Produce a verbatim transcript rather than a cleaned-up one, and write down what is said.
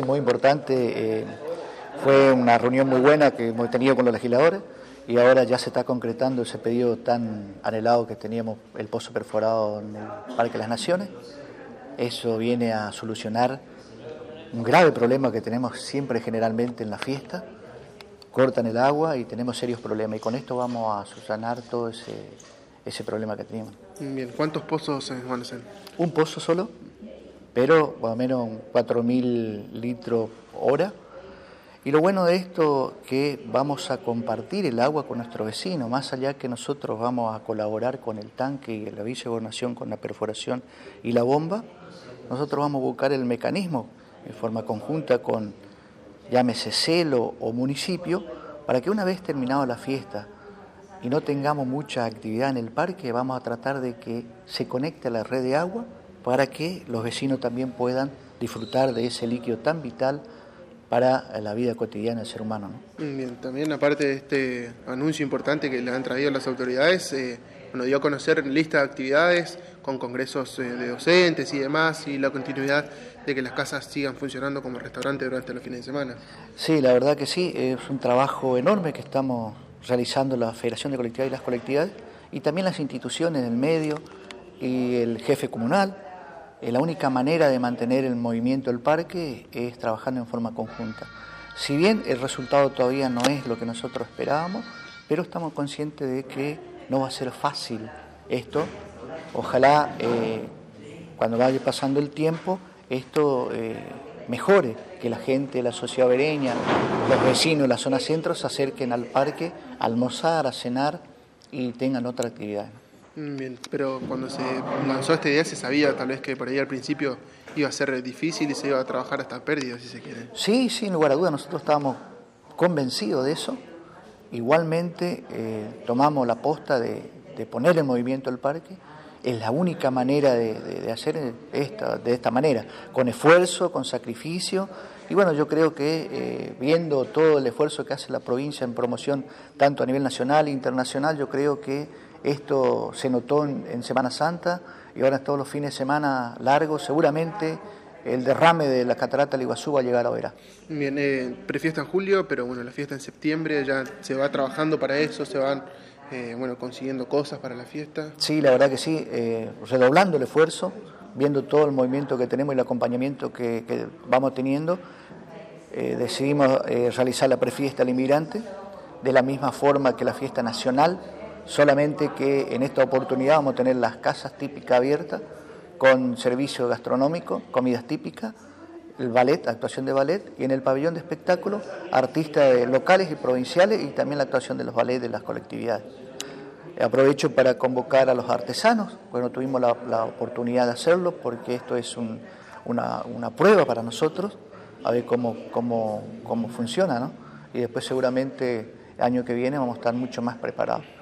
muy importante. Eh, fue una reunión muy buena que hemos tenido con los legisladores y ahora ya se está concretando ese pedido tan anhelado que teníamos, el pozo perforado en el Parque de las Naciones. Eso viene a solucionar un grave problema que tenemos siempre generalmente en la fiesta. Cortan el agua y tenemos serios problemas y con esto vamos a subsanar todo ese, ese problema que teníamos. Bien, ¿cuántos pozos van a ser? Un pozo solo, pero más o menos cuatro mil litros hora. Y lo bueno de esto es que vamos a compartir el agua con nuestro vecino, más allá que nosotros vamos a colaborar con el tanque y el aviso de gobernación con la perforación y la bomba, nosotros vamos a buscar el mecanismo en forma conjunta con, llámese celo o municipio, para que una vez terminada la fiesta y no tengamos mucha actividad en el parque, vamos a tratar de que se conecte a la red de agua para que los vecinos también puedan disfrutar de ese líquido tan vital para la vida cotidiana del ser humano, ¿no? Bien, también aparte de este anuncio importante que le han traído las autoridades, eh, bueno, dio a conocer lista de actividades con congresos eh, de docentes y demás, y la continuidad de que las casas sigan funcionando como restaurante durante los fines de semana. Sí, la verdad que sí, es un trabajo enorme que estamos realizando la Federación de Colectividades y las colectividades, y también las instituciones del medio y el jefe comunal. La única manera de mantener el movimiento del parque es trabajando en forma conjunta. Si bien el resultado todavía no es lo que nosotros esperábamos, pero estamos conscientes de que no va a ser fácil esto. Ojalá eh, cuando vaya pasando el tiempo esto eh, mejore, que la gente, la sociedad vereña, los vecinos de la zona centro se acerquen al parque a almorzar, a cenar y tengan otra actividad. Bien, pero cuando se lanzó esta idea se sabía tal vez que por ahí al principio iba a ser difícil y se iba a trabajar hasta pérdidas, si se quiere. Sí, sin lugar a dudas, nosotros estábamos convencidos de eso. Igualmente eh, tomamos la posta de, de poner en movimiento el parque. Es la única manera de, de, de hacer esta, de esta manera, con esfuerzo, con sacrificio. Y bueno, yo creo que eh, viendo todo el esfuerzo que hace la provincia en promoción, tanto a nivel nacional e internacional, yo creo que esto se notó en, en Semana Santa y ahora todos los fines de semana largos, seguramente el derrame de la catarata del Iguazú va a llegar ahora. Bien, eh, prefiesta en julio, pero bueno, la fiesta en septiembre, ya se va trabajando para eso, se van eh, bueno, consiguiendo cosas para la fiesta. Sí, la verdad que sí, eh, redoblando el esfuerzo, viendo todo el movimiento que tenemos y el acompañamiento que, que vamos teniendo, eh, decidimos eh, realizar la prefiesta al inmigrante de la misma forma que la fiesta nacional, solamente que en esta oportunidad vamos a tener las casas típicas abiertas con servicio gastronómico, comidas típicas, el ballet, actuación de ballet, y en el pabellón de espectáculos, artistas locales y provinciales y también la actuación de los ballets de las colectividades. Aprovecho para convocar a los artesanos, bueno, tuvimos la, la oportunidad de hacerlo porque esto es un, una, una prueba para nosotros, a ver cómo, cómo, cómo funciona, ¿no? Y después seguramente el año que viene vamos a estar mucho más preparados.